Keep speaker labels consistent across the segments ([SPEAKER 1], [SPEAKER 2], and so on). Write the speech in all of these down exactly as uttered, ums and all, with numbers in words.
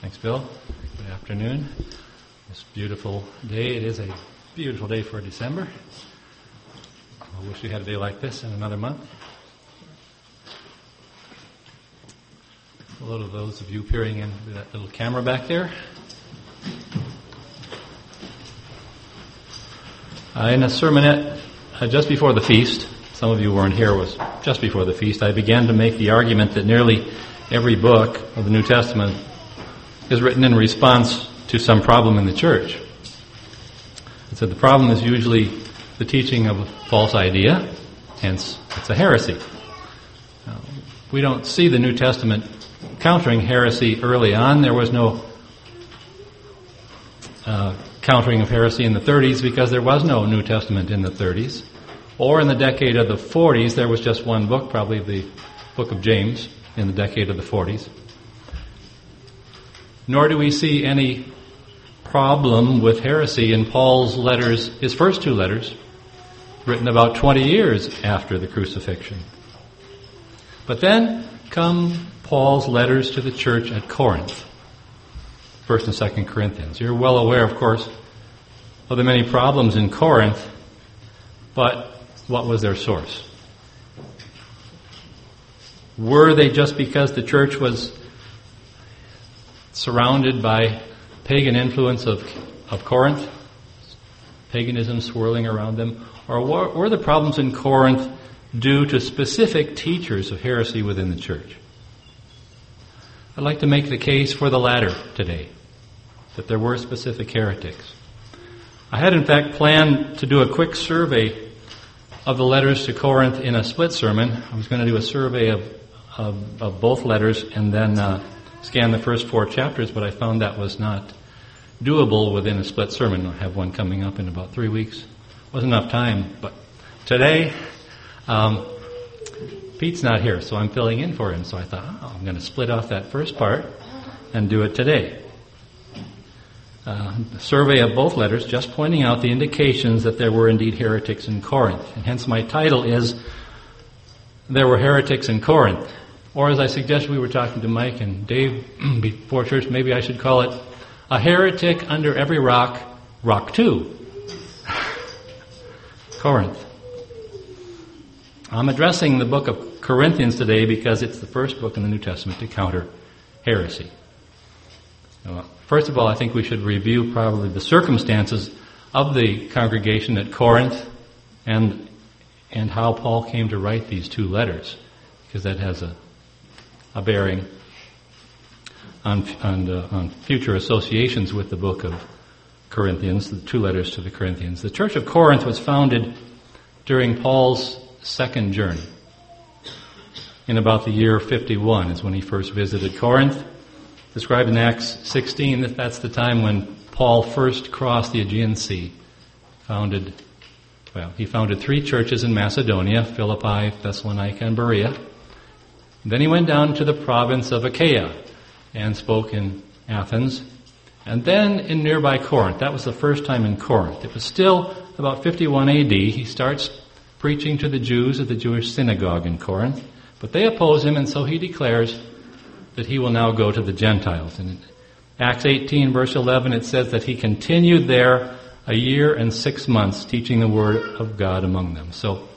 [SPEAKER 1] Thanks, Bill. Good afternoon. This beautiful day. It is a beautiful day for December. I wish we had a day like this in another month. Hello to those of you peering into that little camera back there. Uh, in a sermonette uh, just before the feast, some of you weren't here, it was just before the feast, I began to make the argument that nearly every book of the New Testament is written in response to some problem in the church. I said the problem is usually the teaching of a false idea, hence it's a heresy. Now, we don't see the New Testament countering heresy early on. There was no uh, countering of heresy in the thirties because there was no New Testament in the thirties. Or in the decade of the forties, there was just one book, probably the book of James, in the decade of the forties. Nor do we see any problem with heresy in Paul's letters, his first two letters, written about twenty years after the crucifixion. But then come Paul's letters to the church at Corinth, First and Second Corinthians. You're well aware, of course, of the many problems in Corinth, but what was their source? Were they just because the church was surrounded by pagan influence of, of Corinth, paganism swirling around them? Or were, were the problems in Corinth due to specific teachers of heresy within the church? I'd like to make the case for the latter today, that there were specific heretics. I had in fact planned to do a quick survey of the letters to Corinth in a split sermon. I was going to do a survey of, of, of both letters and then uh, scan the first four chapters, but I found that was not doable within a split sermon. I have one coming up in about three weeks. Wasn't enough time, but today um, Pete's not here, so I'm filling in for him. So I thought, oh, I'm going to split off that first part and do it today. Uh, a survey of both letters, just pointing out the indications that there were indeed heretics in Corinth. And hence my title is, There Were Heretics in Corinth. Or as I suggested, we were talking to Mike and Dave before church, maybe I should call it, A Heretic Under Every Rock, Rock two. Corinth. I'm addressing the book of Corinthians today because it's the first book in the New Testament to counter heresy. Now, first of all, I think we should review probably the circumstances of the congregation at Corinth and and how Paul came to write these two letters, because that has a a bearing on on, uh, on future associations with the book of Corinthians, the two letters to the Corinthians. The church of Corinth was founded during Paul's second journey. In about the year fifty-one is when he first visited Corinth. Described in Acts sixteen, that that's the time when Paul first crossed the Aegean Sea. Founded, well, he founded three churches in Macedonia, Philippi, Thessalonica, and Berea. And then he went down to the province of Achaia and spoke in Athens. And then in nearby Corinth. That was the first time in Corinth. It was still about fifty-one A D. He starts preaching to the Jews at the Jewish synagogue in Corinth. But they oppose him, and so he declares that he will now go to the Gentiles. And in Acts eighteen, verse eleven, it says that he continued there a year and six months, teaching the word of God among them. So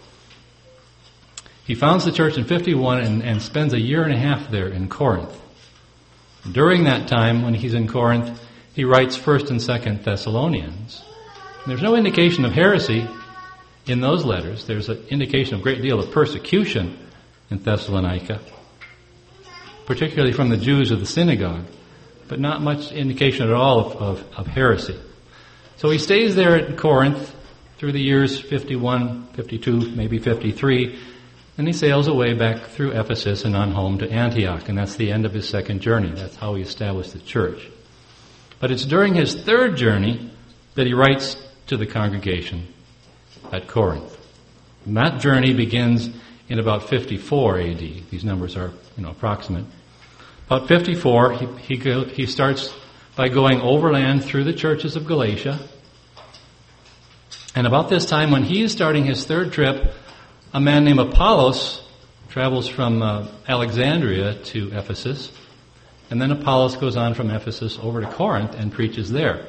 [SPEAKER 1] he founds the church in fifty-one and, and spends a year and a half there in Corinth. During that time, when he's in Corinth, he writes First and Second Thessalonians. And there's no indication of heresy in those letters. There's an indication of a great deal of persecution in Thessalonica, particularly from the Jews of the synagogue, but not much indication at all of, of, of heresy. So he stays there at Corinth through the years fifty-one, fifty-two, maybe fifty-three, and he sails away back through Ephesus and on home to Antioch, and that's the end of his second journey. That's how he established the church. But it's during his third journey that he writes to the congregation at Corinth. And that journey begins in about fifty-four A D. These numbers are, you know, approximate. About fifty-four, he, he, go, he starts by going overland through the churches of Galatia. And about this time, when he is starting his third trip, a man named Apollos travels from uh, Alexandria to Ephesus. and then Apollos goes on from Ephesus over to Corinth and preaches there.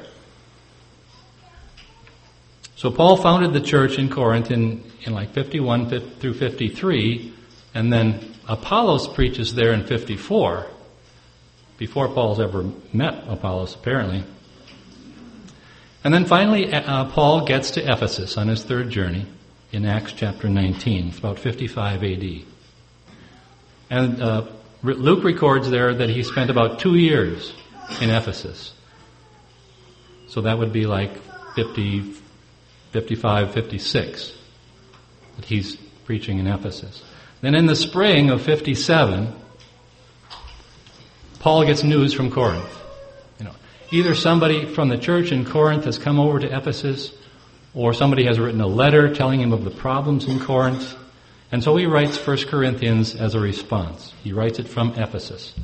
[SPEAKER 1] So Paul founded the church in Corinth in, in like fifty-one through fifty-three, and then Apollos preaches there in fifty-four, before Paul's ever met Apollos, apparently. And then finally, uh, Paul gets to Ephesus on his third journey in Acts chapter nineteen. It's about fifty-five A D. And uh, Luke records there that he spent about two years in Ephesus. So that would be like fifty, fifty-five, fifty-six that he's preaching in Ephesus. Then in the spring of fifty-seven, Paul gets news from Corinth. You know, either somebody from the church in Corinth has come over to Ephesus, or somebody has written a letter telling him of the problems in Corinth. And so he writes First Corinthians as a response. He writes it from Ephesus.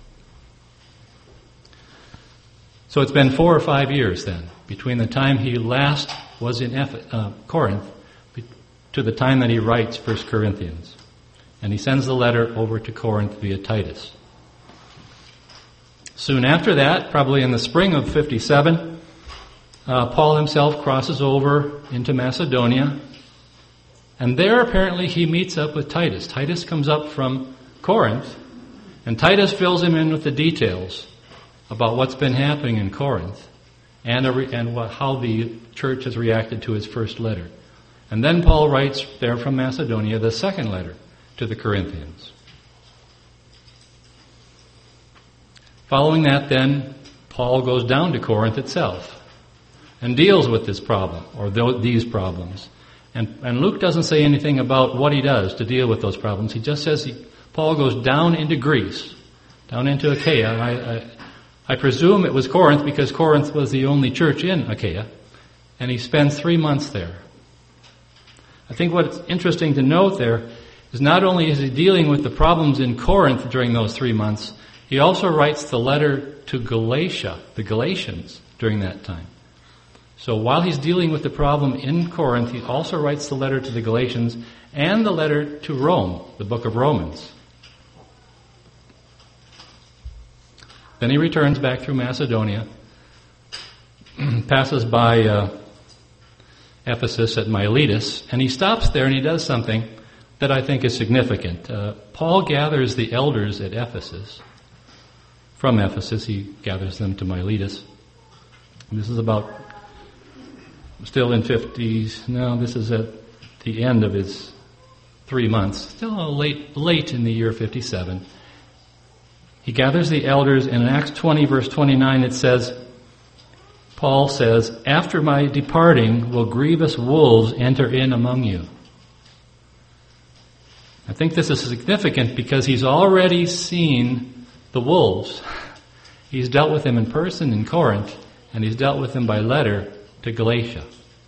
[SPEAKER 1] So it's been four or five years then, between the time he last was in Eph- uh, Corinth to the time that he writes First Corinthians. And he sends the letter over to Corinth via Titus. Soon after that, probably in the spring of fifty-seven, uh, Paul himself crosses over into Macedonia. And there apparently he meets up with Titus. Titus comes up from Corinth, and Titus fills him in with the details about what's been happening in Corinth and, a re- and what, how the church has reacted to his first letter. And then Paul writes there from Macedonia the second letter to the Corinthians. Following that then, Paul goes down to Corinth itself and deals with this problem, or th- these problems. And, and Luke doesn't say anything about what he does to deal with those problems. He just says he, Paul goes down into Greece, down into Achaia. I, I, I presume it was Corinth because Corinth was the only church in Achaia. And he spends three months there. I think what's interesting to note there is not only is he dealing with the problems in Corinth during those three months, he also writes the letter to Galatia, the Galatians, during that time. So while he's dealing with the problem in Corinth, he also writes the letter to the Galatians and the letter to Rome, the book of Romans. Then he returns back through Macedonia, passes by uh, Ephesus at Miletus, and he stops there and he does something that I think is significant. Uh, Paul gathers the elders at Ephesus. From Ephesus, he gathers them to Miletus. This is about still in fifties. No, this is at the end of his three months. Still late, late in the year fifty-seven. He gathers the elders, and in Acts twenty, verse twenty-nine, it says, Paul says, "After my departing will grievous wolves enter in among you." I think this is significant because he's already seen the wolves. He's dealt with them in person in Corinth, and he's dealt with them by letter to Galatia.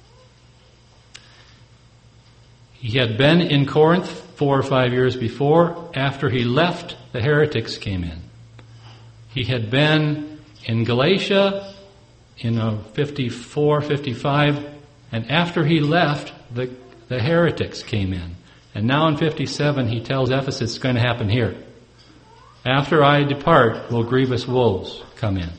[SPEAKER 1] He had been in Corinth four or five years before. After he left, the heretics came in. He had been in Galatia in uh, fifty-four, fifty-five, and after he left, the, the heretics came in. And now in fifty-seven, he tells Ephesus it's going to happen here. After I depart, will grievous wolves come in.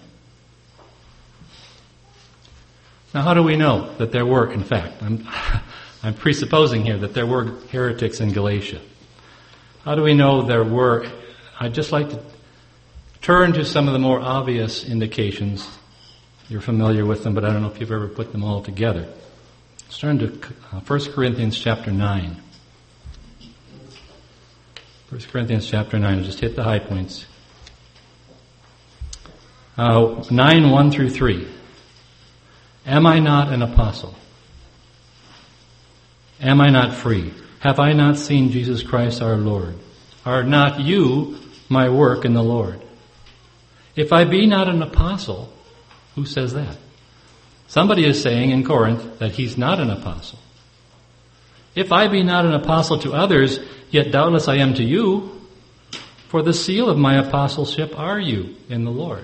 [SPEAKER 1] Now, how do we know that there were, in fact, I'm, I'm presupposing here that there were heretics in Galatia. How do we know there were? I'd just like to turn to some of the more obvious indications. You're familiar with them, but I don't know if you've ever put them all together. Let's turn to First Corinthians chapter nine. First Corinthians chapter nine. I'll just hit the high points. Uh, nine, one through three. Am I not an apostle? Am I not free? Have I not seen Jesus Christ our Lord? Are not you my work in the Lord? If I be not an apostle, who says that? Somebody is saying in Corinth that he's not an apostle. If I be not an apostle to others, yet doubtless I am to you, for the seal of my apostleship are you in the Lord.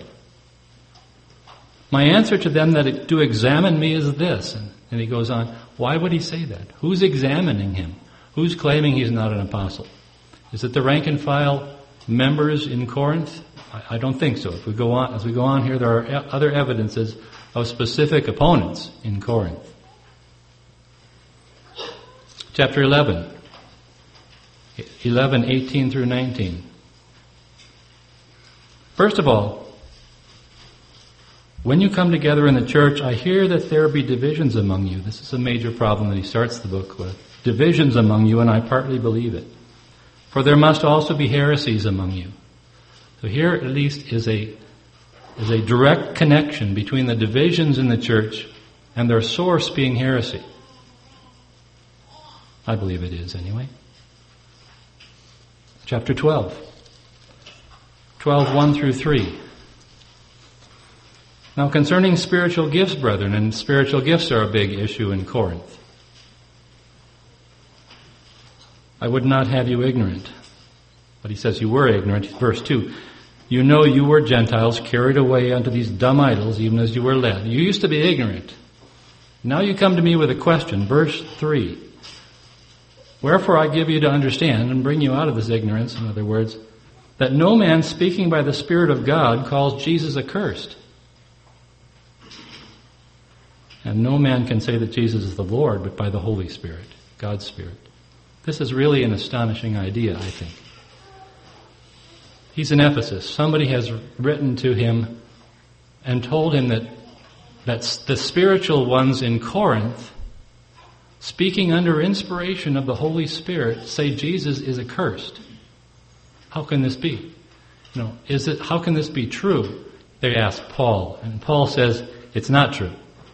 [SPEAKER 1] My answer to them that do examine me is this. And, and he goes on, why would he say that? Who's examining him? Who's claiming he's not an apostle? Is it the rank and file members in Corinth? I, I don't think so. If we go on, as we go on here, there are e- other evidences of specific opponents in Corinth. Chapter eleven, eleven, eighteen through nineteen. First of all, when you come together in the church, I hear that there be divisions among you. This is a major problem that he starts the book with. Divisions among you, and I partly believe it. For there must also be heresies among you. So here at least is a, is a direct connection between the divisions in the church and their source being heresy. I believe it is anyway. Chapter twelve. twelve, one through three. Now concerning spiritual gifts, brethren, and spiritual gifts are a big issue in Corinth. I would not have you ignorant. But he says you were ignorant. Verse two. You know you were Gentiles carried away unto these dumb idols, even as you were led. You used to be ignorant. Now you come to me with a question. Verse three. Wherefore I give you to understand and bring you out of this ignorance, in other words, that no man speaking by the Spirit of God calls Jesus accursed. And no man can say that Jesus is the Lord, but by the Holy Spirit, God's Spirit. This is really an astonishing idea, I think. He's in Ephesus. Somebody has written to him and told him that, that the spiritual ones in Corinth, speaking under inspiration of the Holy Spirit, say Jesus is accursed. How can this be? You know, is it? How can this be true? They ask Paul, and Paul says it's not true.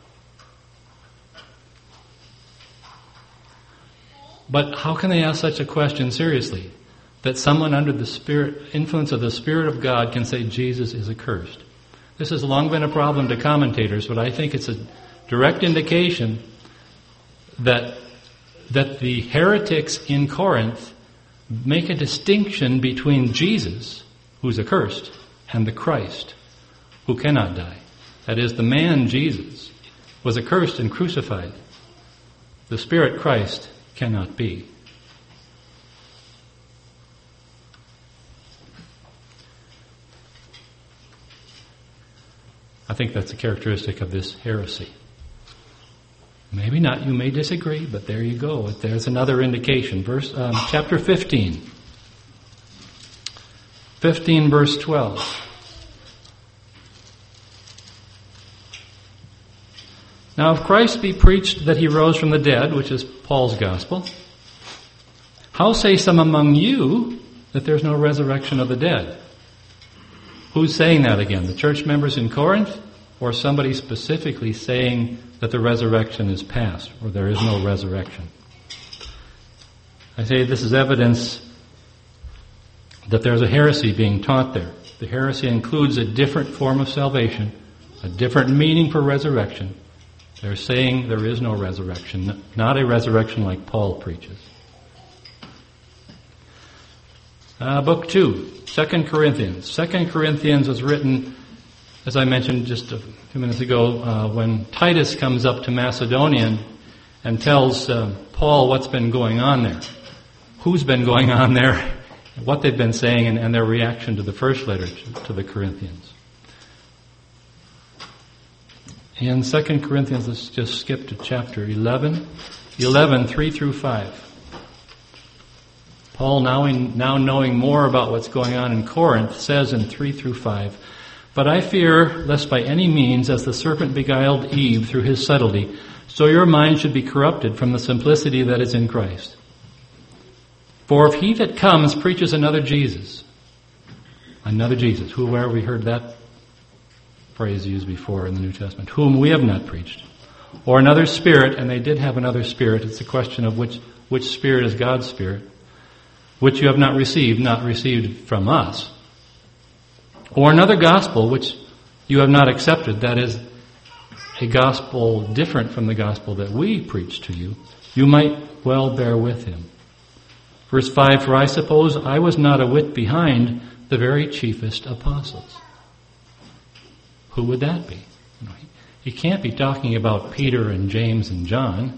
[SPEAKER 1] But how can they ask such a question seriously? That someone under the spirit influence of the Spirit of God can say Jesus is accursed. This has long been a problem to commentators, but I think it's a direct indication that that the heretics in Corinth make a distinction between Jesus, who's accursed, and the Christ, who cannot die. That is, the man Jesus was accursed and crucified. The Spirit Christ cannot be. I think that's a characteristic of this heresy. Maybe not, you may disagree, but there you go. There's another indication. Verse, um, chapter fifteen. fifteen, verse twelve. Now if Christ be preached that he rose from the dead, which is Paul's gospel, how say some among you that there's no resurrection of the dead? Who's saying that again? The church members in Corinth? Or somebody specifically saying that the resurrection is past, or there is no resurrection? I say this is evidence that there's a heresy being taught there. The heresy includes a different form of salvation, a different meaning for resurrection. They're saying there is no resurrection, not a resurrection like Paul preaches. Uh, book two, Second Corinthians. Second Corinthians was written, as I mentioned just a few minutes ago, uh, when Titus comes up to Macedonia and, and tells uh, Paul what's been going on there, who's been going on there, what they've been saying, and, and their reaction to the first letter to, to the Corinthians. In Second Corinthians, let's just skip to chapter eleven, eleven, three through five. Paul, now, in, now knowing more about what's going on in Corinth, says in three through five, But I fear, lest by any means, as the serpent beguiled Eve through his subtlety, so your mind should be corrupted from the simplicity that is in Christ. For if he that comes preaches another Jesus, another Jesus, who, where we heard that phrase used before in the New Testament, whom we have not preached, or another spirit, and they did have another spirit, it's a question of which, which spirit is God's spirit, which you have not received, not received from us, or another gospel which you have not accepted, that is, a gospel different from the gospel that we preach to you, you might well bear with him. Verse five, For I suppose I was not a whit behind the very chiefest apostles. Who would that be? You know, he, he can't be talking about Peter and James and John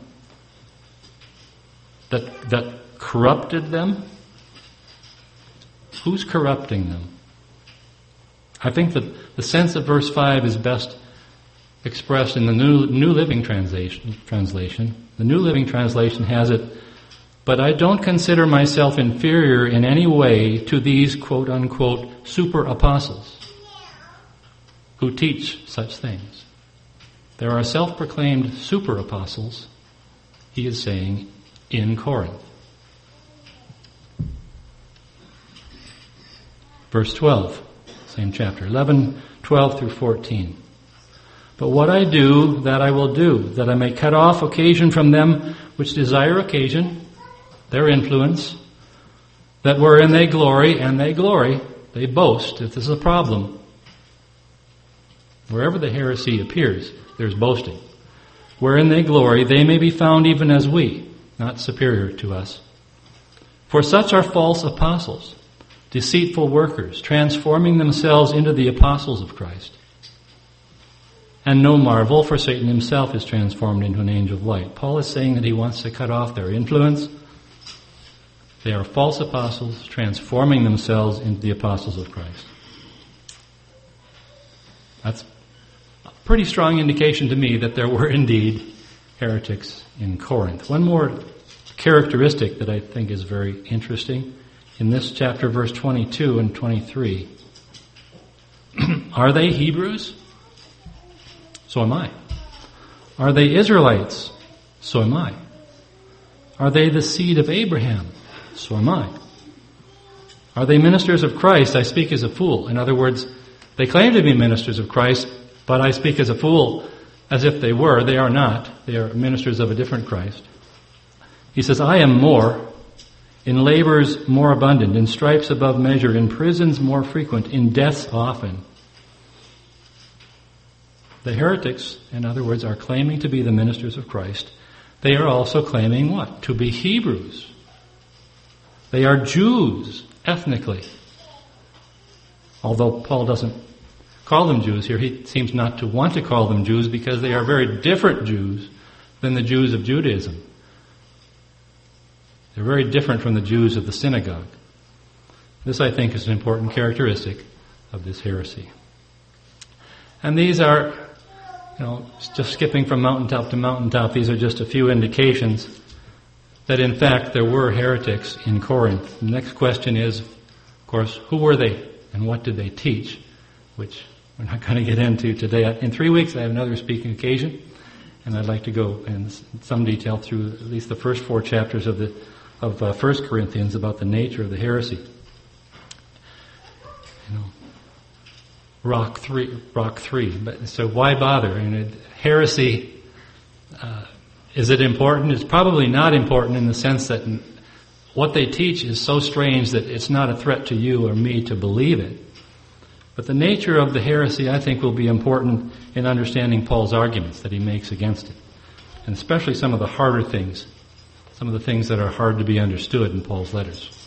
[SPEAKER 1] that, that corrupted them. Who's corrupting them? I think that the sense of verse five is best expressed in the New, New Living Translation, translation. The New Living Translation has it, "But I don't consider myself inferior in any way to these quote-unquote super apostles who teach such things." There are self-proclaimed super apostles, he is saying, in Corinth. Verse twelve, same chapter, eleven, twelve through fourteen. "But what I do, that I will do, that I may cut off occasion from them which desire occasion," their influence, "that wherein they glory," and they glory, they boast. If this is a problem, wherever the heresy appears, there's boasting. "Wherein they glory, they may be found even as we," not superior to us. "For such are false apostles, deceitful workers, transforming themselves into the apostles of Christ. And no marvel, for Satan himself is transformed into an angel of light." Paul is saying that he wants to cut off their influence. They are false apostles, transforming themselves into the apostles of Christ. That's a pretty strong indication to me that there were indeed heretics in Corinth. One more characteristic that I think is very interesting in this chapter, verse twenty-two and twenty-three. Are they Hebrews? So am I. Are they Israelites? So am I. Are they the seed of Abraham? So am I. Are they ministers of Christ? I speak as a fool. In other words, they claim to be ministers of Christ, but I speak as a fool, as if they were. They are not. They are ministers of a different Christ. He says, "I am more, in labors more abundant, in stripes above measure, in prisons more frequent, in deaths often." The heretics, in other words, are claiming to be the ministers of Christ. They are also claiming what? To be Hebrews. They are Jews, ethnically. Although Paul doesn't call them Jews here, he seems not to want to call them Jews because they are very different Jews than the Jews of Judaism. They're very different from the Jews of the synagogue. This, I think, is an important characteristic of this heresy. And these are, you know, just skipping from mountaintop to mountaintop, these are just a few indications that in fact there were heretics in Corinth. The next question is, of course, who were they and what did they teach? Which we're not going to get into today. In three weeks I have another speaking occasion, and I'd like to go in some detail through at least the first four chapters of the of uh, First Corinthians about the nature of the heresy. You know, rock three, rock three. But so why bother? And heresy, uh, is it important? It's probably not important in the sense that what they teach is so strange that it's not a threat to you or me to believe it. But the nature of the heresy, I think, will be important in understanding Paul's arguments that he makes against it, and especially some of the harder things, some of the things that are hard to be understood in Paul's letters.